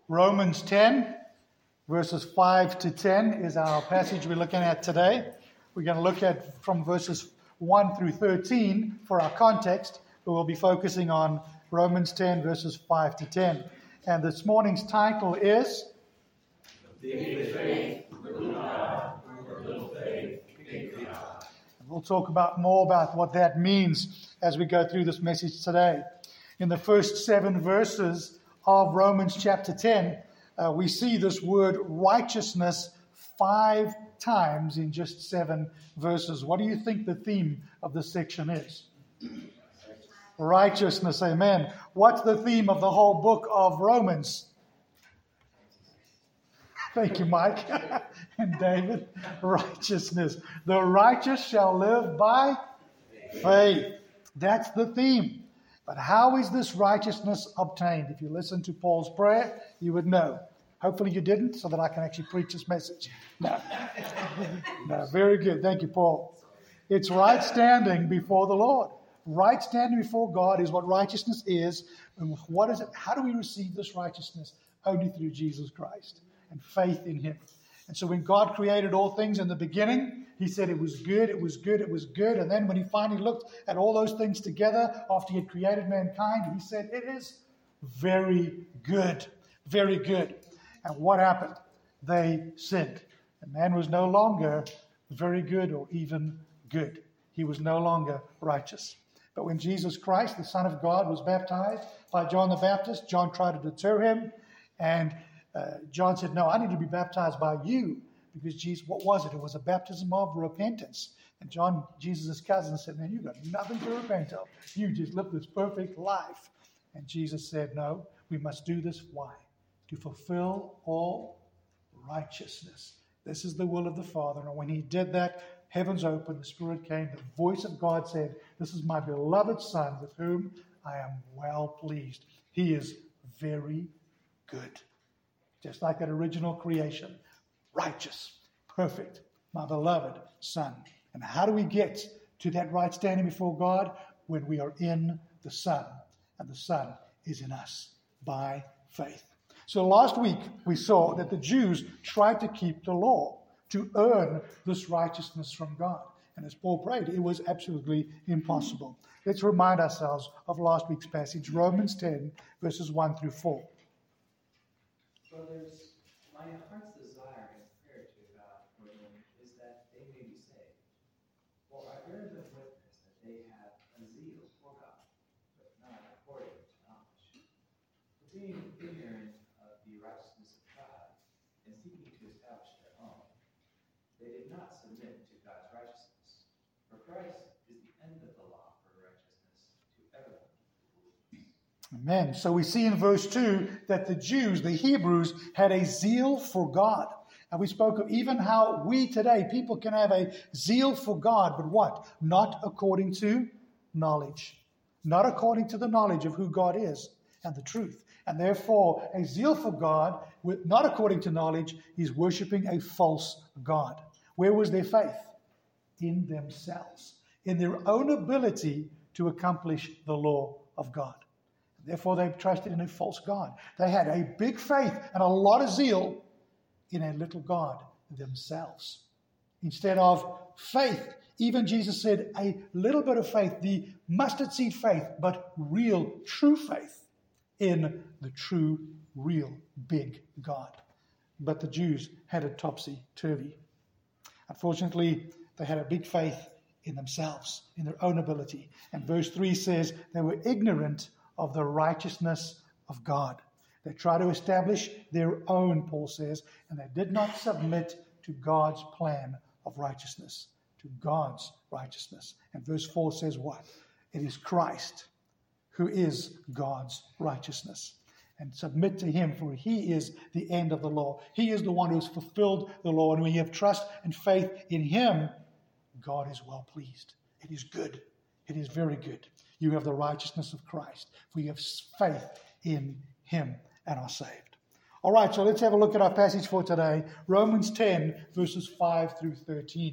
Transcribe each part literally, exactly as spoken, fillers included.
Romans ten, verses five to ten is our passage we're looking at today. We're going to look at from verses one through thirteen for our context, but we'll be focusing on Romans ten, verses five to ten. And this morning's title is Big Faith, Little God, or Little Faith, Big God. We'll talk about more about what that means as we go through this message today. In the first seven verses of Romans chapter ten, uh, we see this word righteousness five times in just seven verses. What do you think the theme of this section is? Righteousness, amen. What's the theme of the whole book of Romans? Thank you, Mike and David. Righteousness. The righteous shall live by faith. That's the theme. But how is this righteousness obtained? If you listen to Paul's prayer, you would know. Hopefully you didn't, so that I can actually preach this message. No. No, very good. Thank you, Paul. It's right standing before the Lord. Right standing before God is what righteousness is. And what is it? How do we receive this righteousness? Only through Jesus Christ and faith in Him. And so when God created all things in the beginning, He said it was good, it was good, it was good. And then when He finally looked at all those things together after He had created mankind, He said it is very good, very good. And what happened? They sinned. And man was no longer very good or even good. He was no longer righteous. But when Jesus Christ, the Son of God, was baptized by John the Baptist, John tried to deter him. And uh, John said, no, I need to be baptized by you. Because Jesus, what was it? It was a baptism of repentance. And John, Jesus' cousin, said, man, you've got nothing to repent of. You just lived this perfect life. And Jesus said, no, we must do this. Why? To fulfill all righteousness. This is the will of the Father. And when He did that, heavens opened, the Spirit came, the voice of God said, this is my beloved Son with whom I am well pleased. He is very good. Just like that original creation. Righteous, perfect, my beloved Son. And how do we get to that right standing before God? When we are in the Son. And the Son is in us by faith. So last week we saw that the Jews tried to keep the law to earn this righteousness from God. And as Paul prayed, it was absolutely impossible. Let's remind ourselves of last week's passage, Romans ten, verses one through four. Brothers, my heart's desire and prayer to God for them is that they may be saved. For I bear them witness that they have a zeal for God, but not according to knowledge. For being ignorant of the righteousness of God and seeking to establish their own, they did not submit to God's righteousness. For Christ is the end of the law for righteousness to everyone who believes. Amen. So we see in verse two that the Jews, the Hebrews, had a zeal for God. And we spoke of even how we today, people can have a zeal for God, but what? Not according to knowledge. Not according to the knowledge of who God is and the truth. And therefore, a zeal for God, not according to knowledge, is worshiping a false God. Where was their faith? In themselves. In their own ability to accomplish the law of God. Therefore, they trusted in a false God. They had a big faith and a lot of zeal in a little God themselves. Instead of faith, even Jesus said a little bit of faith, the mustard seed faith, but real, true faith in the true, real, big God. But the Jews had a topsy-turvy. Unfortunately, they had a big faith in themselves, in their own ability. And verse three says they were ignorant of the righteousness of God. They tried to establish their own, Paul says, and they did not submit to God's plan of righteousness, to God's righteousness. And verse four says what? It is Christ who is God's righteousness. And submit to Him, for He is the end of the law. He is the one who has fulfilled the law. And when you have trust and faith in Him, God is well pleased. It is good. It is very good. You have the righteousness of Christ, for you have faith in Him and are saved. All right, so let's have a look at our passage for today. Romans ten, verses five through thirteen.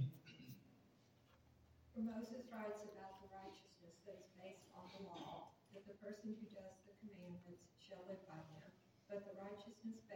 For Moses writes about the righteousness that is based on the law, that the person who does the commandments shall live by them. But the righteousness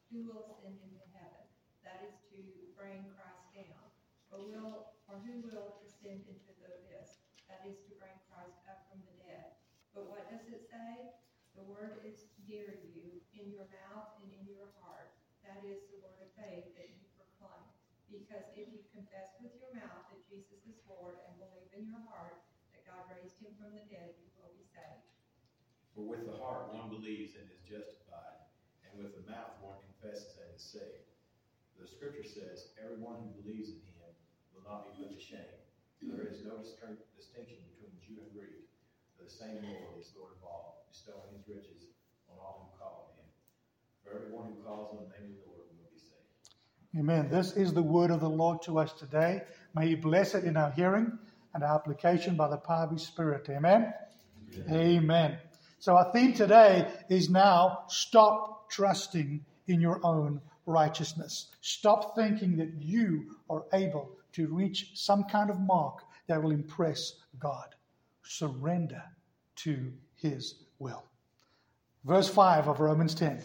who will ascend into heaven? That is to bring Christ down. Or will, or who will descend into the abyss? That is to bring Christ up from the dead. But what does it say? The word is near you, in your mouth and in your heart. That is the word of faith that you proclaim. Because if you confess with your mouth that Jesus is Lord and believe in your heart that God raised him from the dead, you will be saved. For with the heart one believes and is justified, and with the mouth one confesses and is saved. The scripture says, everyone who believes in him will not be put to shame. There is no distinction between Jew and Greek. The same Lord is Lord of all, bestowing his riches on all who call on him. For everyone who calls on the name of the Lord will be saved. Amen. This is the word of the Lord to us today. May he bless it in our hearing and our application by the power of his Spirit. Amen. Amen. Amen. So our theme today is now stop trusting in your own righteousness. Stop thinking that you are able to reach some kind of mark that will impress God. Surrender to his will. Verse five of Romans ten.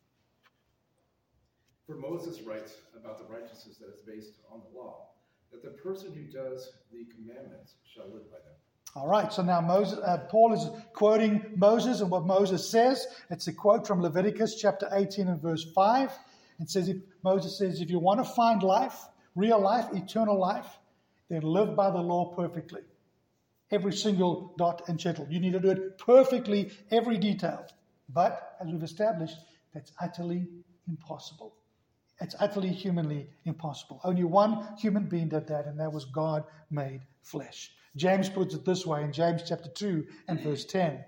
For Moses writes about the righteousness that is based on the law, that the person who does the commandments shall live by them. All right, so now Moses, uh, Paul is quoting Moses and what Moses says. It's a quote from Leviticus chapter eighteen and verse five. It says, if, Moses says, if you want to find life, real life, eternal life, then live by the law perfectly. Every single dot and tittle. You need to do it perfectly, every detail. But, as we've established, that's utterly impossible. It's utterly humanly impossible. Only one human being did that, and that was God made flesh. James puts it this way in James chapter two and verse ten.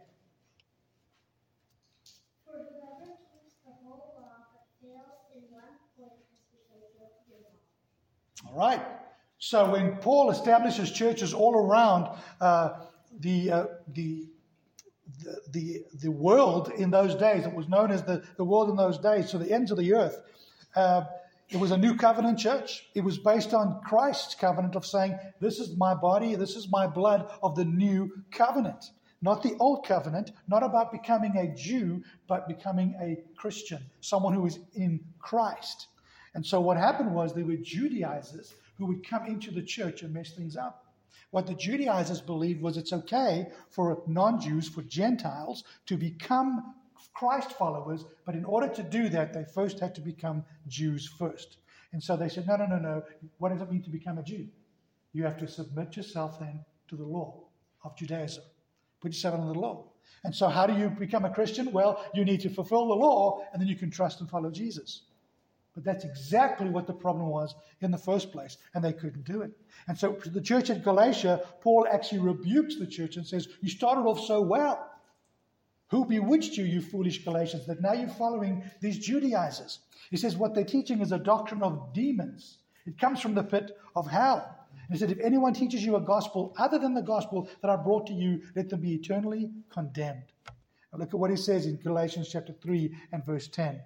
For whoever keeps the whole law but fails in one point has become guilty of all. All right. So when Paul establishes churches all around uh, the, uh, the the the the world in those days, it was known as the, the world in those days, so the ends of the earth, uh, it was a new covenant church. It was based on Christ's covenant of saying, this is my body, this is my blood of the new covenant. Not the old covenant, not about becoming a Jew, but becoming a Christian, someone who is in Christ. And so what happened was there were Judaizers who would come into the church and mess things up. What the Judaizers believed was it's okay for non-Jews, for Gentiles, to become Christ followers, but in order to do that, they first had to become Jews first. And so they said, no, no, no, no. What does it mean to become a Jew? You have to submit yourself then to the law of Judaism. Put yourself under the law. And so how do you become a Christian? Well, you need to fulfill the law, and then you can trust and follow Jesus. But that's exactly what the problem was in the first place, and they couldn't do it. And so to the church at Galatia, Paul actually rebukes the church and says, you started off so well. Who bewitched you, you foolish Galatians, that now you're following these Judaizers? He says what they're teaching is a doctrine of demons. It comes from the pit of hell. And he said, if anyone teaches you a gospel other than the gospel that I brought to you, let them be eternally condemned. Now look at what he says in Galatians chapter three and verse ten.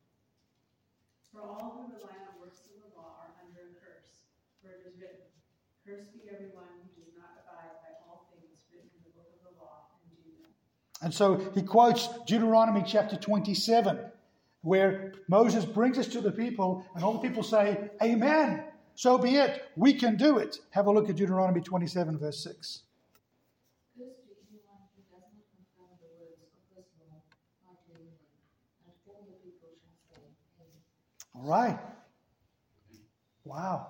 For all who rely on works of the law are under a curse, for it is written, cursed be everyone who does not abide by all things written in the book of the law and do them. And so he quotes Deuteronomy chapter twenty-seven, where Moses brings us to the people, and all the people say, amen, so be it, we can do it. Have a look at Deuteronomy twenty-seven, verse six. Cursed be anyone who does not confirm the words of this law by doing them, and all the people shall say, amen. All right. Wow.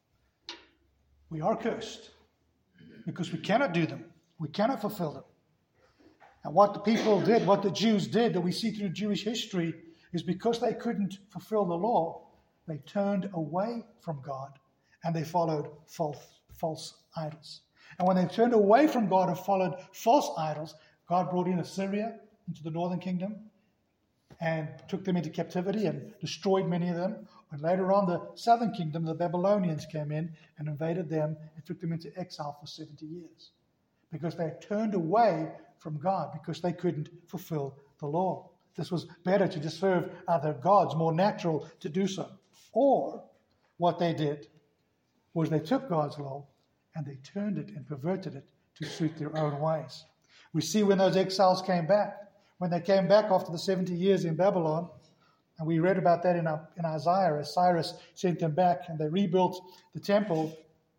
We are cursed because we cannot do them. We cannot fulfill them. And what the people did, what the Jews did, that we see through Jewish history, is because they couldn't fulfill the law, they turned away from God and they followed false, false idols. And when they turned away from God and followed false idols, God brought in Assyria into the northern kingdom and took them into captivity and destroyed many of them. And later on, the southern kingdom, the Babylonians, came in and invaded them and took them into exile for seventy years. Because they turned away from God, because they couldn't fulfill the law. This was better to just serve other gods, more natural to do so. Or what they did was they took God's law and they turned it and perverted it to suit their own ways. We see when those exiles came back, when they came back after the seventy years in Babylon, And we read about that in, our, in Isaiah as Cyrus sent them back and they rebuilt the temple.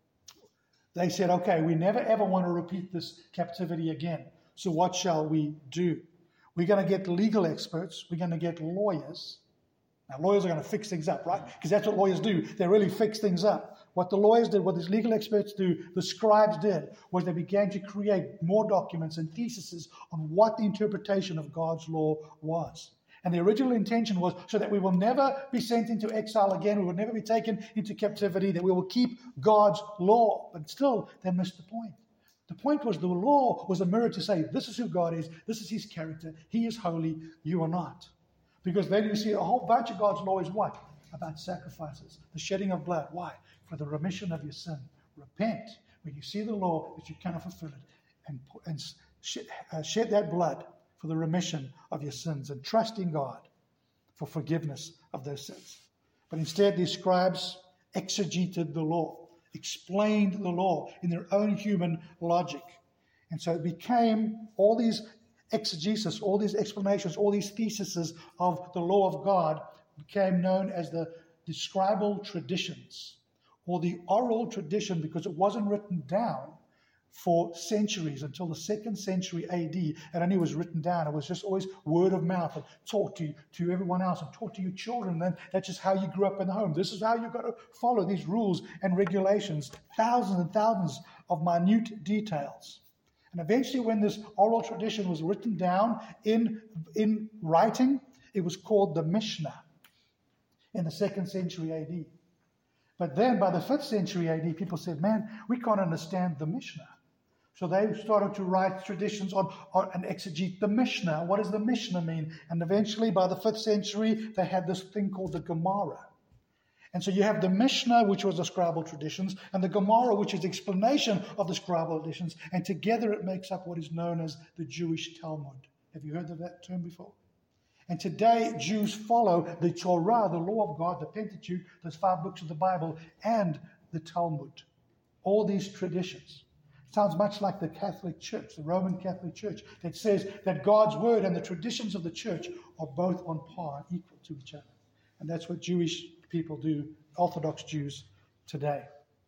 They said, okay, we never ever want to repeat this captivity again. So what shall we do? We're going to get legal experts. We're going to get lawyers. Now, lawyers are going to fix things up, right? Because that's what lawyers do. They really fix things up. What the lawyers did, what these legal experts do, the scribes did, was they began to create more documents and theses on what the interpretation of God's law was. And the original intention was so that we will never be sent into exile again, we will never be taken into captivity, that we will keep God's law. But still, they missed the point. The point was the law was a mirror to say, this is who God is, this is his character, he is holy, you are not. Because then you see a whole bunch of God's law is what? About sacrifices, the shedding of blood. Why? For the remission of your sin. Repent when you see the law that you cannot fulfill it, and, and sh- uh, shed that blood for the remission of your sins, and trust in God for forgiveness of those sins. But instead, these scribes exegeted the law, explained the law in their own human logic. And so it became all these exegesis, all these explanations, all these theses of the law of God became known as the, the scribal traditions, or the oral tradition, because it wasn't written down for centuries until the second century A D. And only was written down. It was just always word of mouth and taught to, to everyone else and taught to your children. And then that's just how you grew up in the home. This is how you've got to follow these rules and regulations. Thousands and thousands of minute details. And eventually when this oral tradition was written down in, in writing, it was called the Mishnah in the second century A D. But then by the fifth century A D, people said, man, we can't understand the Mishnah. So they started to write traditions on, on and exegete the Mishnah. What does the Mishnah mean? And eventually, by the fifth century, they had this thing called the Gemara. And so you have the Mishnah, which was the scribal traditions, and the Gemara, which is the explanation of the scribal traditions. And together it makes up what is known as the Jewish Talmud. Have you heard of that term before? And today, Jews follow the Torah, the law of God, the Pentateuch, those five books of the Bible, and the Talmud. All these traditions. Sounds much like the Catholic Church, the Roman Catholic Church, that says that God's word and the traditions of the church are both on par, equal to each other. And that's what Jewish people do, Orthodox Jews today.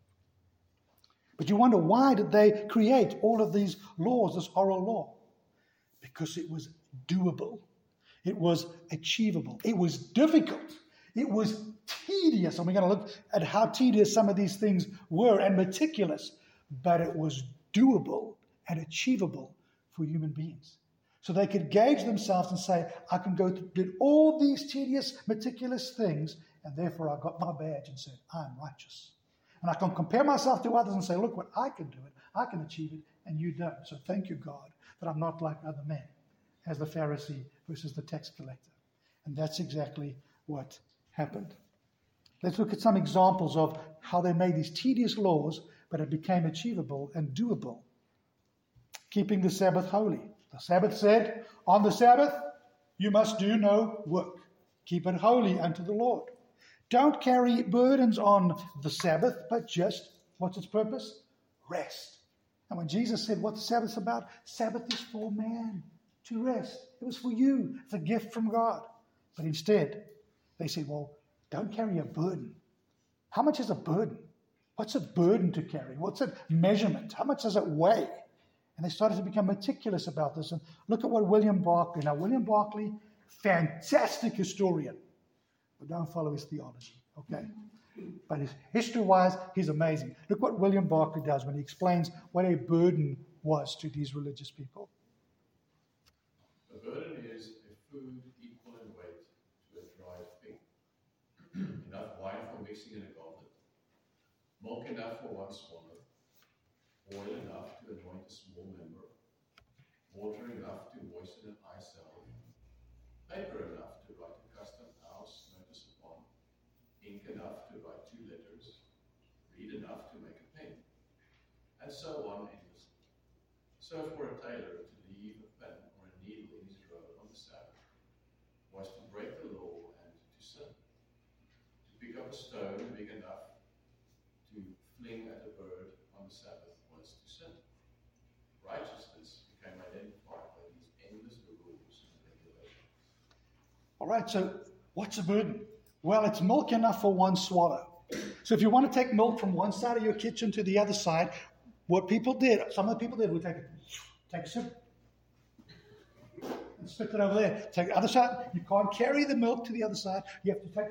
But you wonder, why did they create all of these laws, this oral law? Because it was doable. It was achievable. It was difficult. It was tedious. And we're going to look at how tedious some of these things were and meticulous. But it was doable and achievable for human beings. So they could gauge themselves and say, I can go through did all these tedious, meticulous things, and therefore I got my badge and said, I'm righteous. And I can compare myself to others and say, look what I can do it. I can achieve it, and you don't. So thank you, God, that I'm not like other men, as the Pharisee versus the tax collector. And that's exactly what happened. Let's look at some examples of how they made these tedious laws, but it became achievable and doable. Keeping the Sabbath holy. The Sabbath said, on the Sabbath, you must do no work. Keep it holy unto the Lord. Don't carry burdens on the Sabbath, but just, what's its purpose? Rest. And when Jesus said what the Sabbath's about, Sabbath is for man to rest. It was for you. It's a gift from God. But instead, they said, well, don't carry a burden. How much is a burden? What's a burden to carry? What's a measurement? How much does it weigh? And they started to become meticulous about this. And look at what William Barclay. Now, William Barclay, fantastic historian. But don't follow his theology, okay? But his, history-wise, he's amazing. Look what William Barclay does when he explains what a burden was to these religious people. A burden is a food equal in weight to a dried fig. Enough wine for mixing in a goblet. Milk enough for one swallow. Oil enough to anoint a small member. Water enough to moisten an eye cell. Paper enough to write a custom house notice upon. Ink enough to write two letters. Reed enough to make a pen. And so on endlessly. So for a tailor to leave a pen or a needle in his robe on the Sabbath was to break the law and to sin. To pick up a stone big enough to fling at a bird on the Sabbath was to sin. Righteousness became identified by these endless rules and regulations. All right, so What's the burden? Well, it's milk enough for one swallow. So if you want to take milk from one side of your kitchen to the other side, what people did, some of the people did, would take, take a sip and spit it over there. Take the other side. You can't carry the milk to the other side. You have to take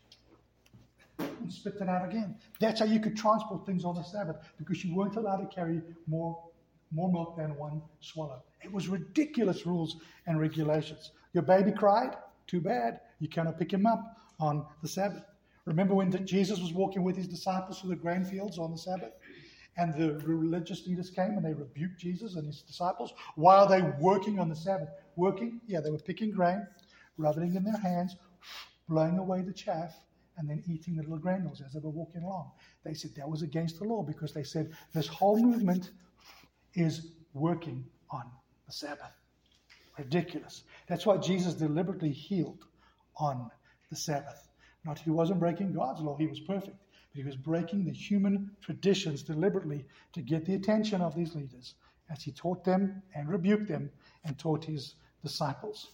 and spit it out again. That's how you could transport things on the Sabbath, because you weren't allowed to carry more, more milk than one swallow. It was ridiculous rules and regulations. Your baby cried? Too bad. You cannot pick him up on the Sabbath. Remember when Jesus was walking with his disciples through the grain fields on the Sabbath? And the religious leaders came and they rebuked Jesus and his disciples while they were working on the Sabbath. Working? Yeah, they were picking grain, rubbing it in their hands, blowing away the chaff, and then eating the little granules as they were walking along. They said that was against the law, because they said this whole movement is working on the Sabbath. Ridiculous. That's why Jesus deliberately healed on the Sabbath. Not he wasn't breaking God's law, he was perfect. But he was breaking the human traditions deliberately to get the attention of these leaders as he taught them and rebuked them and taught his disciples.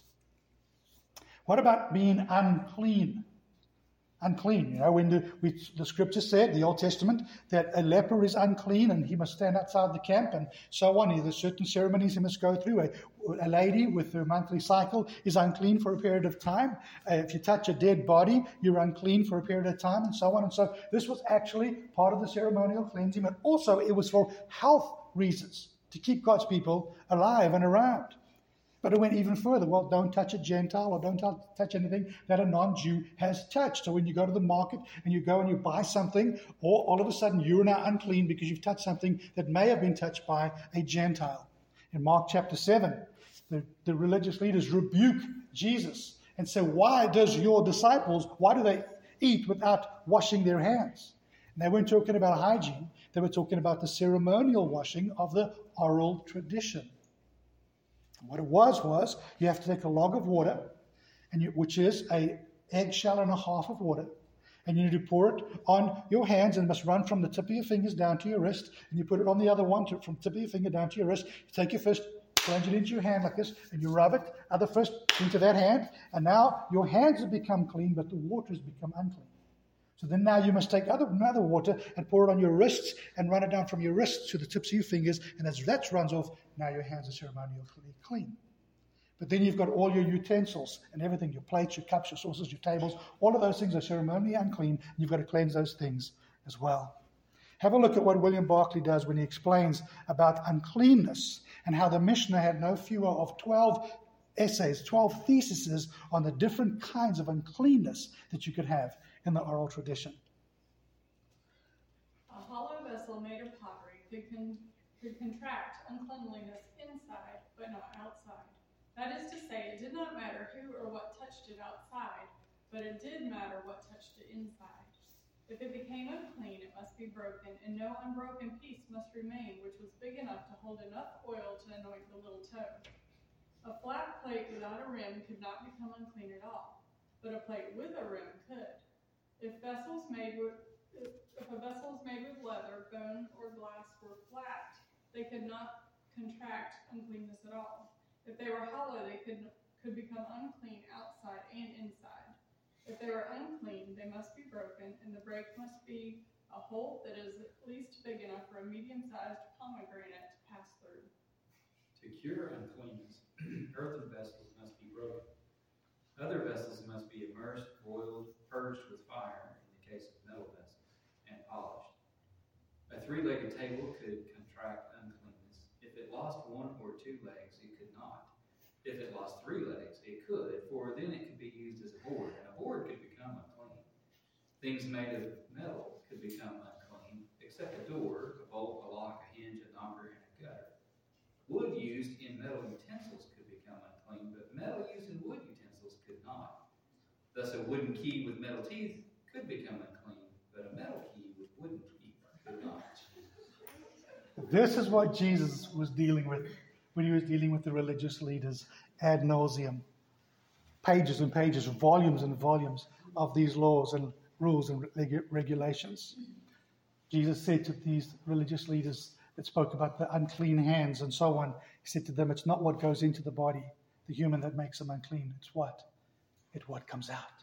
What about being unclean? Unclean. You know, when the, we, the scripture said, the Old Testament, that a leper is unclean and he must stand outside the camp and so on. There's certain ceremonies he must go through. A, a lady with her monthly cycle is unclean for a period of time. Uh, if you touch a dead body, you're unclean for a period of time, and so on. And so this was actually part of the ceremonial cleansing, but also it was for health reasons, to keep God's people alive and around. But it went even further. Well, don't touch a Gentile, or don't t- touch anything that a non-Jew has touched. So when you go to the market and you go and you buy something, or all of a sudden you're now unclean because you've touched something that may have been touched by a Gentile. In Mark chapter seven, the, the religious leaders rebuke Jesus and say, why does your disciples, why do they eat without washing their hands? And they weren't talking about hygiene. They were talking about the ceremonial washing of the oral tradition. What it was, was you have to take a log of water, and you, which is a eggshell and a half of water, and you need to pour it on your hands, and it must run from the tip of your fingers down to your wrist, and you put it on the other one to, from the tip of your finger down to your wrist. You take your fist, plunge it into your hand like this, and you rub it, other fist into that hand, and now your hands have become clean, but the water has become unclean. So then now you must take other, another water and pour it on your wrists and run it down from your wrists to the tips of your fingers. And as that runs off, now your hands are ceremonially clean. But then you've got all your utensils and everything, your plates, your cups, your saucers, your tables. All of those things are ceremonially unclean, and you've got to cleanse those things as well. Have a look at what William Barclay does when he explains about uncleanness and how the Mishnah had no fewer of twelve essays, twelve theses on the different kinds of uncleanness that you could have in the oral tradition. A hollow vessel made of pottery could, con- could contract uncleanliness inside, but not outside. That is to say, it did not matter who or what touched it outside, but it did matter what touched it inside. If it became unclean, it must be broken, and no unbroken piece must remain, which was big enough to hold enough oil to anoint the little toe. A flat plate without a rim could not become unclean at all, but a plate with a rim could. If vessels made with, if, if a vessel is made with leather, bone, or glass were flat, they could not contract uncleanness at all. If they were hollow, they could could become unclean outside and inside. If they were unclean, they must be broken, and the break must be a hole that is at least big enough for a medium-sized pomegranate to pass through. To cure uncleanness, earthen vessels must be broken. Other vessels must be immersed, boiled, purged with fire, in the case of metal vessels, and polished. A three-legged table could contract uncleanness. If it lost one or two legs, it could not. If it lost three legs, it could, for then it could be used as a board, and a board could become unclean. Things made of metal could become unclean, except a door, a bolt, a lock, a hinge, a knocker, and a gutter. Wood used in metal utensils could become unclean, but metal used in wood utensils could not. Thus, a wooden key with metal teeth could become unclean, but a metal key with wooden teeth could not. This is what Jesus was dealing with when he was dealing with the religious leaders ad nauseum. Pages and pages, volumes and volumes of these laws and rules and reg- regulations. Jesus said to these religious leaders that spoke about the unclean hands and so on, he said to them, it's not what goes into the body, the human, that makes them unclean. It's what? It's what comes out.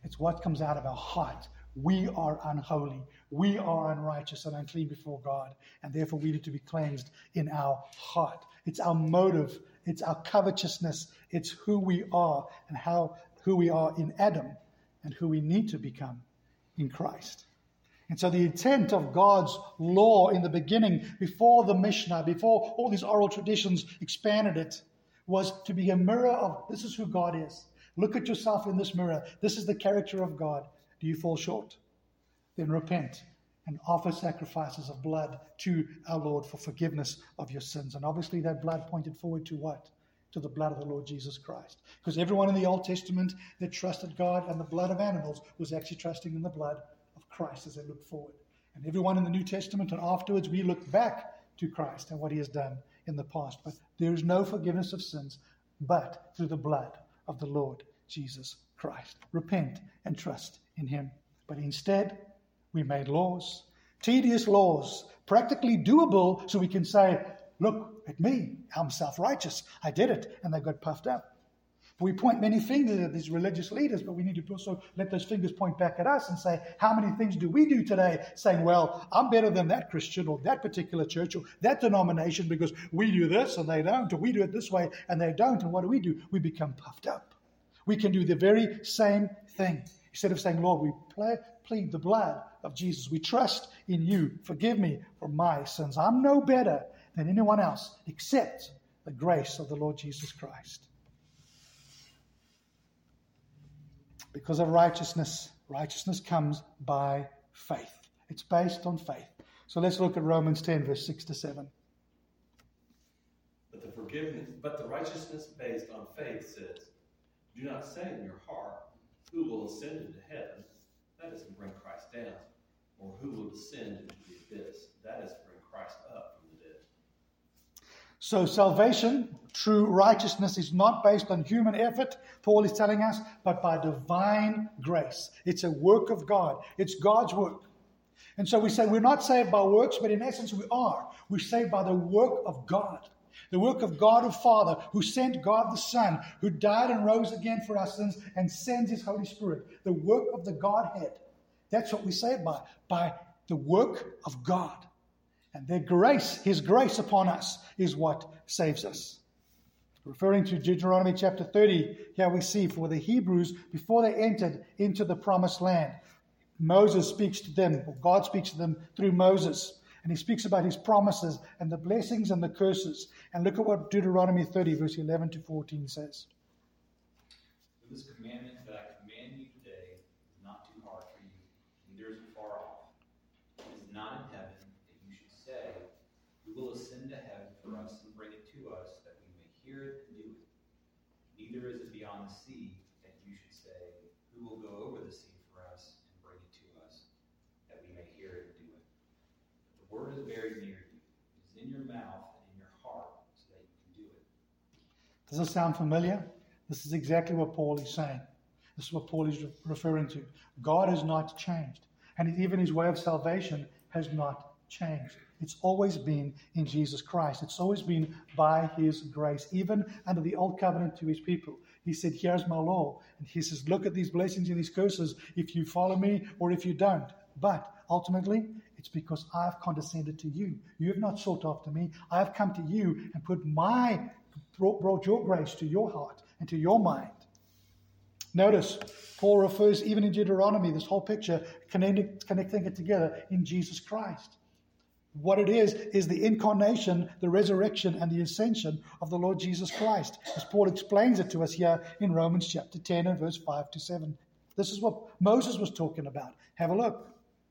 It's what comes out of our heart. We are unholy. We are unrighteous and unclean before God. And therefore we need to be cleansed in our heart. It's our motive. It's our covetousness. It's who we are and how who we are in Adam and who we need to become in Christ. And so the intent of God's law in the beginning, before the Mishnah, before all these oral traditions expanded it, was to be a mirror of, this is who God is. Look at yourself in this mirror. This is the character of God. Do you fall short? Then repent and offer sacrifices of blood to our Lord for forgiveness of your sins. And obviously that blood pointed forward to what? To the blood of the Lord Jesus Christ. Because everyone in the Old Testament that trusted God and the blood of animals was actually trusting in the blood of Christ as they looked forward. And everyone in the New Testament and afterwards, we look back to Christ and what he has done in the past. But there is no forgiveness of sins but through the blood of the Lord Jesus Christ. Repent and trust in him. But instead, we made laws, tedious laws, practically doable, so we can say, look at me, I'm self-righteous, I did it, and they got puffed up. We point many fingers at these religious leaders, but we need to also let those fingers point back at us and say, how many things do we do today saying, well, I'm better than that Christian or that particular church or that denomination because we do this and they don't, or we do it this way and they don't, and what do we do? We become puffed up. We can do the very same thing. Instead of saying, Lord, we play, plead the blood of Jesus. We trust in you. Forgive me for my sins. I'm no better than anyone else except the grace of the Lord Jesus Christ. Because of righteousness, righteousness comes by faith. It's based on faith. So let's look at Romans ten, verse six to seven. But the forgiveness, but the righteousness based on faith says, do not say in your heart, who will ascend into heaven? That is to bring Christ down. Or who will descend into the abyss? That is to bring Christ up from the dead. So salvation, true righteousness, is not based on human effort, Paul is telling us, but by divine grace. It's a work of God. It's God's work. And so we say we're not saved by works, but in essence we are. We're saved by the work of God. The work of God the Father, who sent God the Son, who died and rose again for our sins and sends his Holy Spirit. The work of the Godhead. That's what we say by, by the work of God. And their grace, his grace upon us, is what saves us. Referring to Deuteronomy chapter thirty, here we see for the Hebrews, before they entered into the promised land, Moses speaks to them, or God speaks to them through Moses. And he speaks about his promises and the blessings and the curses. And look at what Deuteronomy thirty, verse eleven to fourteen says. This commandment that I command you today is not too hard for you, neither is it far off. It is not in heaven that you should say, who will ascend to heaven for us and bring it to us, that we may hear it and do it. Neither is it beyond the sea that you should say, who will go over the sea for us and bring it to us, that we may hear it and do it. But the word is very near you. It is in your mouth and in your heart, so that you can do it. Does this sound familiar? This is exactly what Paul is saying. This is what Paul is referring to. God has not changed. And even his way of salvation has not changed. It's always been in Jesus Christ. It's always been by his grace. Even under the old covenant to his people, he said, here's my law. And he says, look at these blessings and these curses if you follow me or if you don't. But ultimately, it's because I've condescended to you. You have not sought after me. I have come to you and put my, brought, brought your grace to your heart and to your mind. Notice, Paul refers even in Deuteronomy, this whole picture, connecting, connecting it together in Jesus Christ. What it is, is the incarnation, the resurrection, and the ascension of the Lord Jesus Christ, as Paul explains it to us here in Romans chapter ten and verse five to seven. This is what Moses was talking about. Have a look.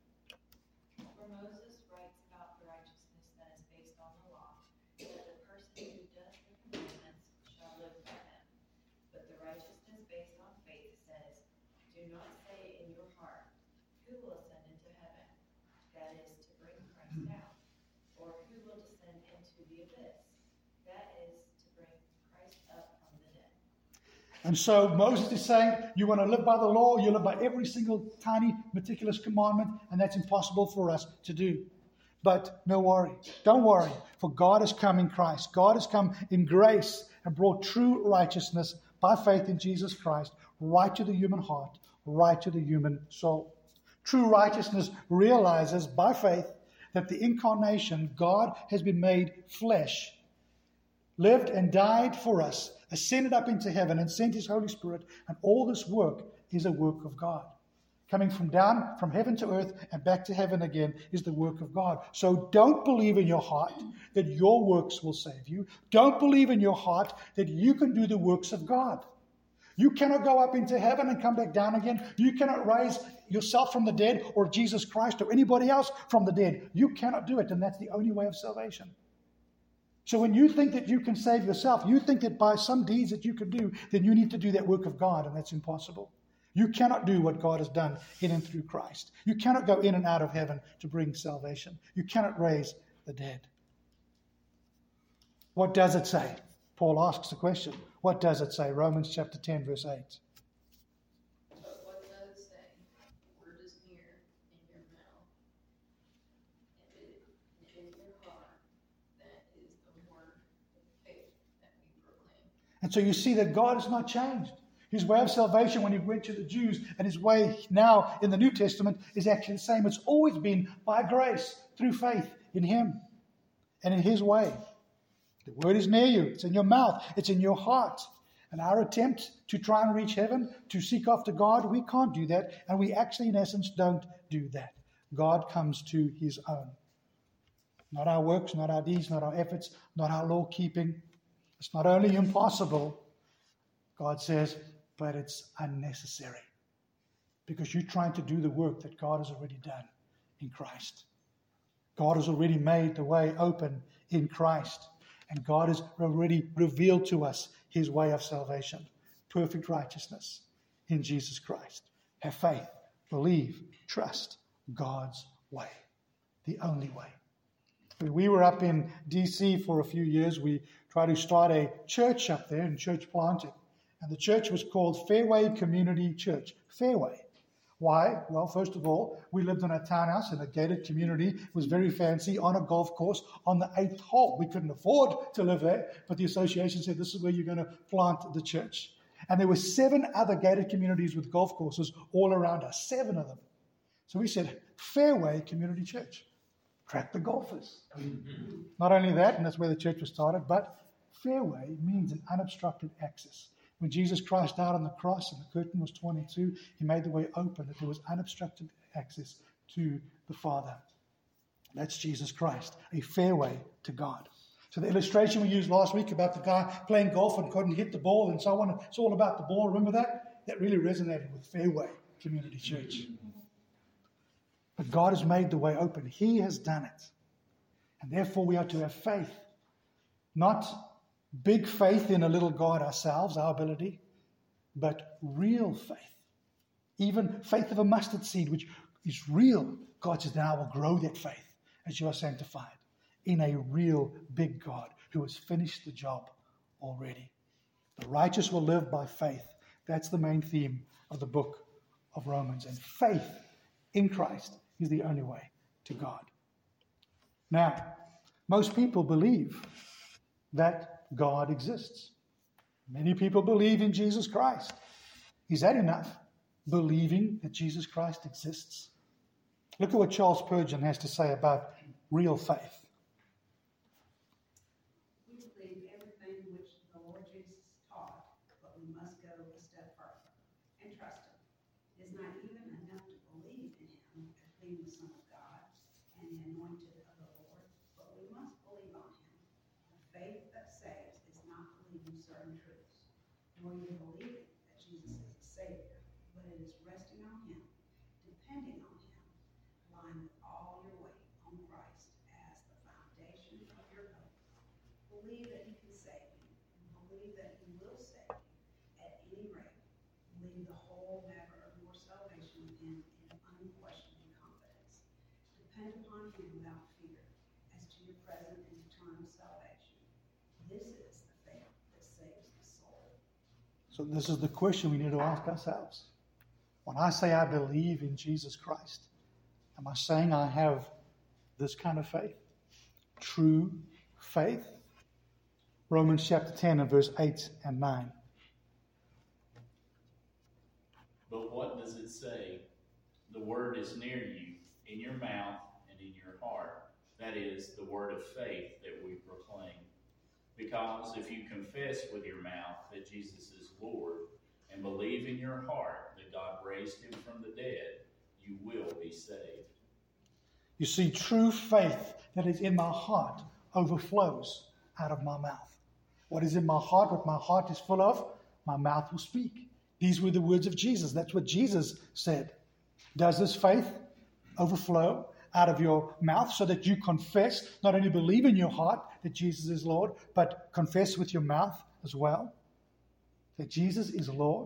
For Moses writes about the righteousness that is based on the law, that the person who does the commandments shall live by them. But the righteousness based on faith says, do not say in your heart, who will ascend into heaven? That is to bring Christ down. Or who will descend into the abyss? That is to bring Christ up from the dead. And so Moses is saying, you want to live by the law, you live by every single tiny, meticulous commandment, and that's impossible for us to do. But no worry. Don't worry, for God has come in Christ. God has come in grace and brought true righteousness by faith in Jesus Christ right to the human heart, right to the human soul. True righteousness realizes by faith that the incarnation, God has been made flesh, lived and died for us, ascended up into heaven and sent his Holy Spirit, and all this work is a work of God. Coming from down from heaven to earth and back to heaven again is the work of God. So don't believe in your heart that your works will save you. Don't believe in your heart that you can do the works of God. You cannot go up into heaven and come back down again. You cannot raise yourself from the dead or Jesus Christ or anybody else from the dead. You cannot do it, and that's the only way of salvation. So when you think that you can save yourself, you think that by some deeds that you can do, then you need to do that work of God, and that's impossible. You cannot do what God has done in and through Christ. You cannot go in and out of heaven to bring salvation. You cannot raise the dead. What does it say? Paul asks the question. What does it say? Romans chapter ten, verse eight. But what does it say? The word is near in your mouth and it, in your heart. That is the word of faith that we proclaim. And so you see that God has not changed. His way of salvation when he went to the Jews and his way now in the New Testament is actually the same. It's always been by grace, through faith in him and in his way. The word is near you. It's in your mouth. It's in your heart. And our attempt to try and reach heaven, to seek after God, we can't do that. And we actually, in essence, don't do that. God comes to his own. Not our works, not our deeds, not our efforts, not our law keeping. It's not only impossible, God says, but it's unnecessary. Because you're trying to do the work that God has already done in Christ. God has already made the way open in Christ. And God has already revealed to us his way of salvation. Perfect righteousness in Jesus Christ. Have faith, believe, trust God's way. The only way. When we were up in D C for a few years, we tried to start a church up there and church planted. And the church was called Fairway Community Church. Fairway. Why? Well, first of all, we lived in a townhouse in a gated community. It was very fancy on a golf course on the eighth hole. We couldn't afford to live there, but the association said this is where you're going to plant the church. And there were seven other gated communities with golf courses all around us, seven of them. So we said, Fairway Community Church. Attract the golfers. Not only that, and that's where the church was started, but fairway means an unobstructed access. When Jesus Christ died on the cross and the curtain was torn in two, he made the way open, that there was unobstructed access to the Father. That's Jesus Christ, a fairway to God. So the illustration we used last week about the guy playing golf and couldn't hit the ball and so on, it's all about the ball. Remember that? That really resonated with Fairway Community Church. But God has made the way open. He has done it. And therefore we are to have faith. Not big faith in a little God ourselves, our ability, but real faith. Even faith of a mustard seed, which is real. God says, now I will grow that faith as you are sanctified in a real big God who has finished the job already. The righteous will live by faith. That's the main theme of the book of Romans. And faith in Christ is the only way to God. Now, most people believe that God exists. Many people believe in Jesus Christ. Is that enough? Believing that Jesus Christ exists? Look at what Charles Spurgeon has to say about real faith. We believe everything which the Lord Jesus taught, but we must go a step further and trust him. It is not even enough to believe in him as being the Son of God and the anointed of the Lord, but we must believe on him. The faith that saves is not believing certain truths, nor even believing that Jesus is the Savior, but it is resting on him, depending on him, lying with all your weight on Christ as the foundation of your hope. Believe that he can save you, and believe that he will save you at any rate. Leave the whole matter of your salvation with him in unquestioning confidence. Depend upon him without fear as to your present and eternal salvation. This is the faith that saves the soul. So this is the question we need to ask ourselves. When I say I believe in Jesus Christ, am I saying I have this kind of faith? True faith? Romans chapter ten and verse eight and nine. But what does it say? The word is near you, in your mouth and in your heart. That is the word of faith that we proclaim. Because if you confess with your mouth that Jesus is Lord and believe in your heart that God raised him from the dead, you will be saved. You see, true faith that is in my heart overflows out of my mouth. What is in my heart, what my heart is full of, my mouth will speak. These were the words of Jesus. That's what Jesus said. Does this faith overflow out of your mouth so that you confess, not only believe in your heart that Jesus is Lord, but confess with your mouth as well that Jesus is Lord?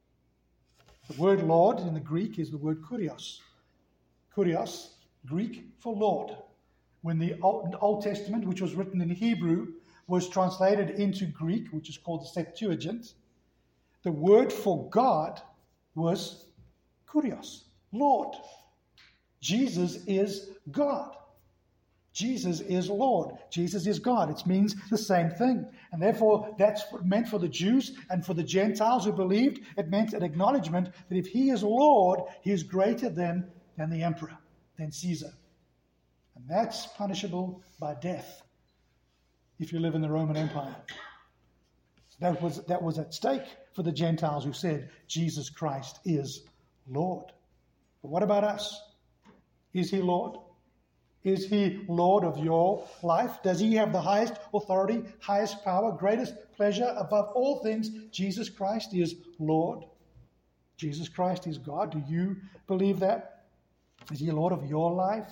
The word Lord in the Greek is the word kurios. Kurios, Greek for Lord. When the Old, Old Testament, which was written in Hebrew, was translated into Greek, which is called the Septuagint, the word for God was kurios, Lord. Jesus is God. Jesus is Lord. Jesus is God. It means the same thing. And therefore, that's what it meant for the Jews and for the Gentiles who believed. It meant an acknowledgement that if he is Lord, he is greater than, than the emperor, than Caesar. And that's punishable by death if you live in the Roman Empire. That was, that was at stake for the Gentiles who said Jesus Christ is Lord. But what about us? Is he Lord? Is he Lord of your life? Does he have the highest authority, highest power, greatest pleasure above all things? Jesus Christ is Lord. Jesus Christ is God. Do you believe that? Is he Lord of your life?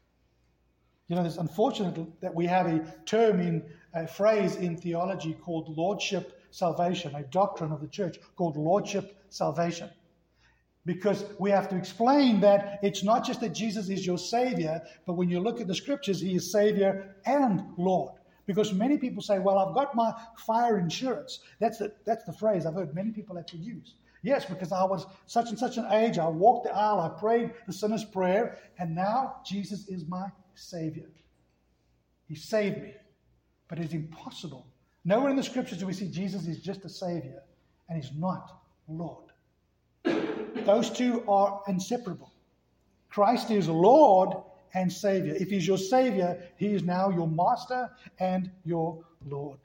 You know, it's unfortunate that we have a term in a phrase in theology called lordship salvation, a doctrine of the church called lordship salvation. Because we have to explain that it's not just that Jesus is your Savior, but when you look at the scriptures, he is Savior and Lord. Because many people say, well, I've got my fire insurance. That's the, that's the phrase I've heard many people actually use. Yes, because I was such and such an age, I walked the aisle, I prayed the sinner's prayer, and now Jesus is my Savior. He saved me. But it's impossible. Nowhere in the scriptures do we see Jesus is just a Savior, and he's not Lord. Those two are inseparable. Christ is Lord and Savior. If he's your Savior, he is now your Master and your Lord.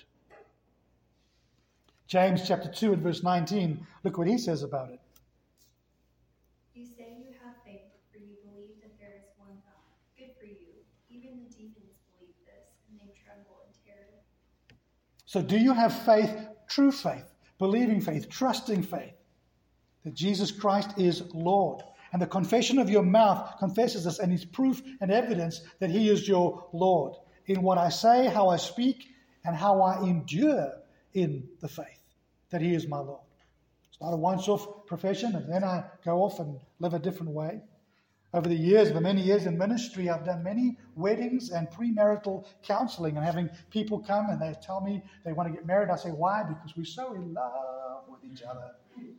James chapter two and verse nineteen, look what he says about it. You say you have faith, for you believe that there is one God. Good for you. Even the demons believe this, and they tremble in terror. So do you have faith, true faith, believing faith, trusting faith, that Jesus Christ is Lord? And the confession of your mouth confesses this, and is proof and evidence that he is your Lord in what I say, how I speak, and how I endure in the faith, that he is my Lord. It's not a once-off profession, and then I go off and live a different way. Over the years, the many years in ministry, I've done many weddings and premarital counseling, and having people come and they tell me they want to get married. I say, why? Because we're so in love with each other.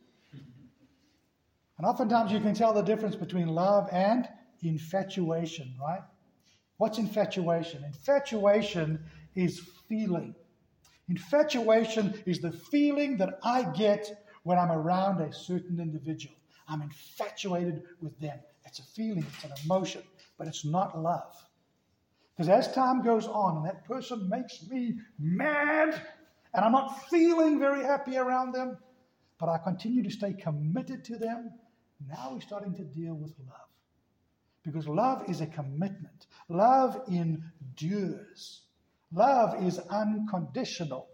And oftentimes you can tell the difference between love and infatuation, right? What's infatuation? Infatuation is feeling. Infatuation is the feeling that I get when I'm around a certain individual. I'm infatuated with them. It's a feeling, it's an emotion, but it's not love. Because as time goes on and that person makes me mad, and I'm not feeling very happy around them, but I continue to stay committed to them, now we're starting to deal with love. Because love is a commitment. Love endures. Love is unconditional.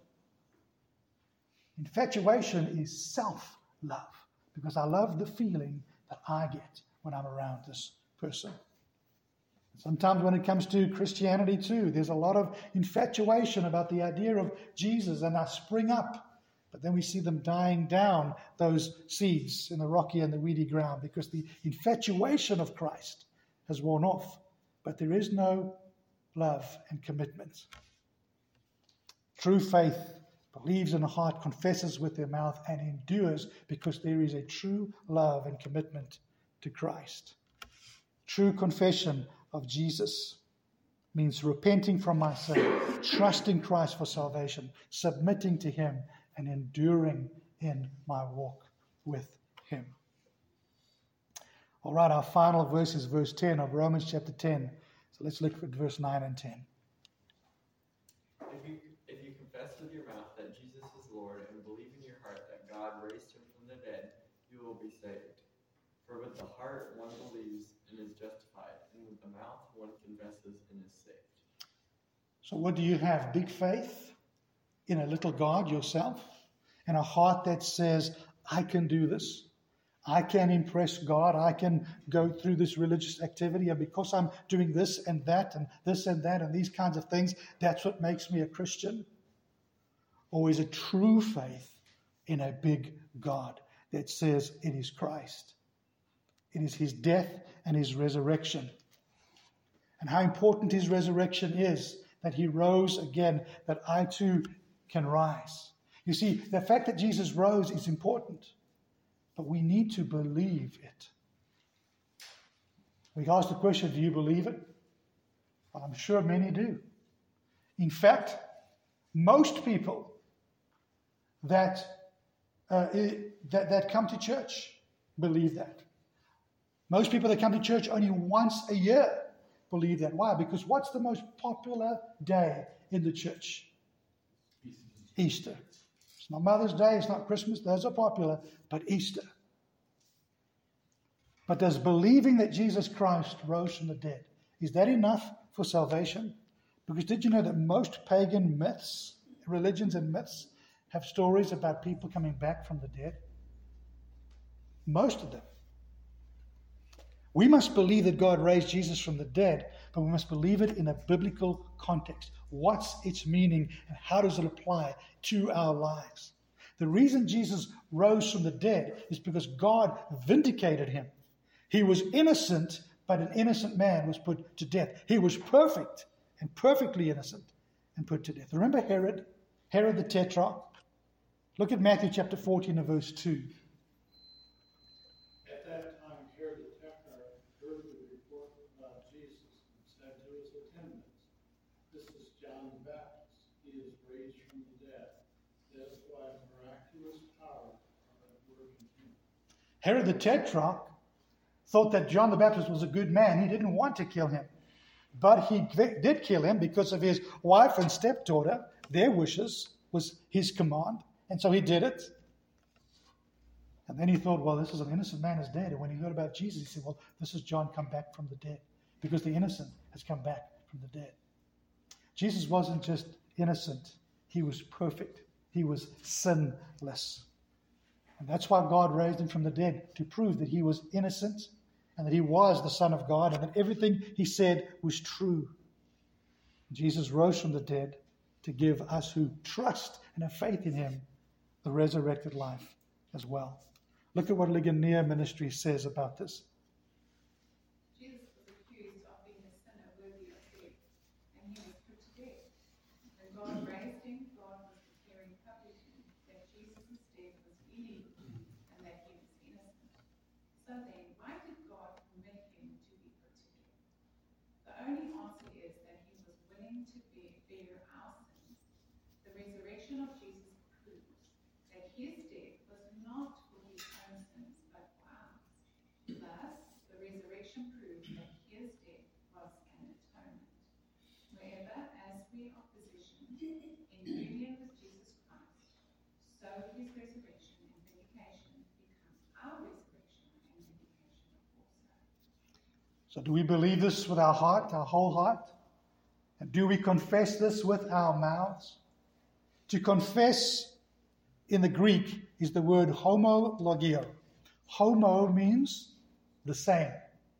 Infatuation is self-love. Because I love the feeling that I get when I'm around this person. Sometimes when it comes to Christianity too, there's a lot of infatuation about the idea of Jesus, and I spring up. But then we see them dying down, those seeds in the rocky and the weedy ground, because the infatuation of Christ has worn off. But there is no love and commitment. True faith believes in the heart, confesses with their mouth, and endures because there is a true love and commitment to Christ. True confession of Jesus means repenting from my sin, trusting Christ for salvation, submitting to him, and enduring in my walk with him. All right, our final verse is verse ten of Romans chapter ten. So let's look at verse nine and ten. If you, if you confess with your mouth that Jesus is Lord and believe in your heart that God raised him from the dead, you will be saved. For with the heart one believes and is justified, and with the mouth one confesses and is saved. So what do you have? Big faith in a little God yourself, and a heart that says, I can do this. I can impress God. I can go through this religious activity, and because I'm doing this and that and this and that and these kinds of things, that's what makes me a Christian? Or is it true faith in a big God that says it is Christ? It is his death and his resurrection. And how important his resurrection is, that he rose again, that I too can rise. You see, the fact that Jesus rose is important, but we need to believe it. We ask the question, do you believe it? Well, I'm sure many do. In fact, most people that, uh, that, that come to church believe that. Most people that come to church only once a year believe that. Why? Because what's the most popular day in the church? Easter. It's not Mother's Day, it's not Christmas, those are popular, but Easter. But does believing that Jesus Christ rose from the dead, is that enough for salvation? Because did you know that most pagan myths, religions and myths, have stories about people coming back from the dead? Most of them. We must believe that God raised Jesus from the dead, but we must believe it in a biblical context. What's its meaning and how does it apply to our lives? The reason Jesus rose from the dead is because God vindicated him. He was innocent, but an innocent man was put to death. He was perfect and perfectly innocent and put to death. Remember Herod, Herod the Tetrarch? Look at Matthew chapter fourteen and verse two. At that time, Herod the Tetrarch heard the report about Jesus and said to his attendants, "This is John the Baptist. He is raised from the dead. That is why miraculous power are at work in him." Herod the Tetrarch thought that John the Baptist was a good man. He didn't want to kill him. But he did kill him because of his wife and stepdaughter. Their wishes was his command. And so he did it. And then he thought, well, this is an innocent man is dead. And when he heard about Jesus, he said, well, this is John come back from the dead. Because the innocent has come back from the dead. Jesus wasn't just innocent. He was perfect. He was sinless. And that's why God raised him from the dead, to prove that he was innocent and that he was the Son of God and that everything he said was true. Jesus rose from the dead to give us who trust and have faith in him the resurrected life as well. Look at what Ligonier Ministry says about this. Jesus was accused of being a sinner worthy of death, and he was put to death. When God raised him, God was declaring publicly that Jesus' death was illegal and that he was innocent. So then, why did God permit him to be put to death? The only answer is that he was willing to bear, bear our sins. The resurrection of Jesus proves that his death was not for his own sins, but for ours. Thus, the resurrection proves that his death was an atonement. Wherever, as we are positioned in union with Jesus Christ, so his resurrection and vindication becomes our resurrection and vindication also. So do we believe this with our heart, our whole heart? And do we confess this with our mouths? To confess in the Greek is the word homologio. Homo means the same.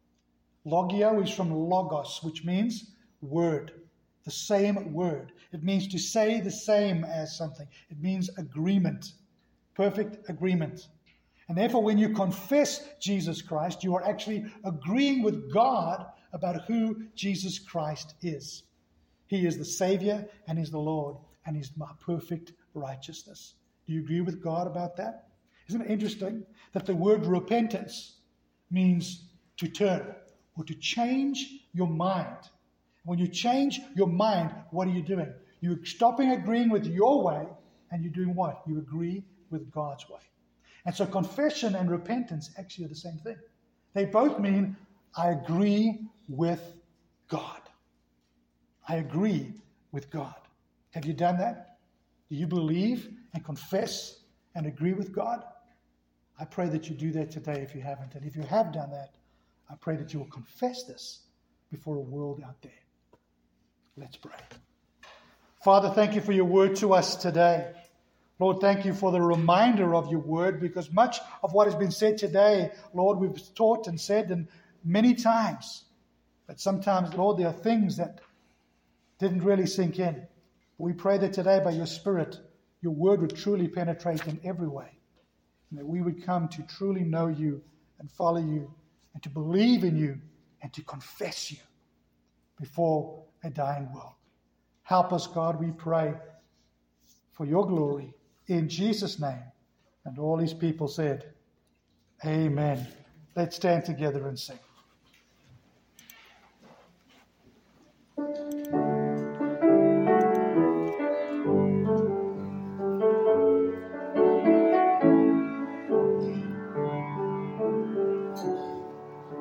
Logio is from logos, which means word, the same word. It means to say the same as something. It means agreement, perfect agreement. And therefore, when you confess Jesus Christ, you are actually agreeing with God about who Jesus Christ is. He is the Savior and He's the Lord and He's my perfect righteousness. Do you agree with God about that? Isn't it interesting that the word repentance means to turn or to change your mind? When you change your mind, what are you doing? You're stopping agreeing with your way and you're doing what? You agree with God's way. And so confession and repentance actually are the same thing. They both mean I agree with God. I agree with God. Have you done that? Do you believe and confess and agree with God? I pray that you do that today if you haven't. And if you have done that, I pray that you will confess this before a world out there. Let's pray. Father, thank you for your word to us today. Lord, thank you for the reminder of your word, because much of what has been said today, Lord, we've taught and said and many times. But sometimes, Lord, there are things that didn't really sink in. We pray that today by your Spirit, your word would truly penetrate in every way. And that we would come to truly know you and follow you and to believe in you and to confess you before a dying world. Help us, God, we pray, for your glory. In Jesus' name. And all his people said, Amen. Let's stand together and sing.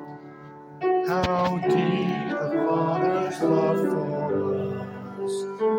How deep the Father's love for us.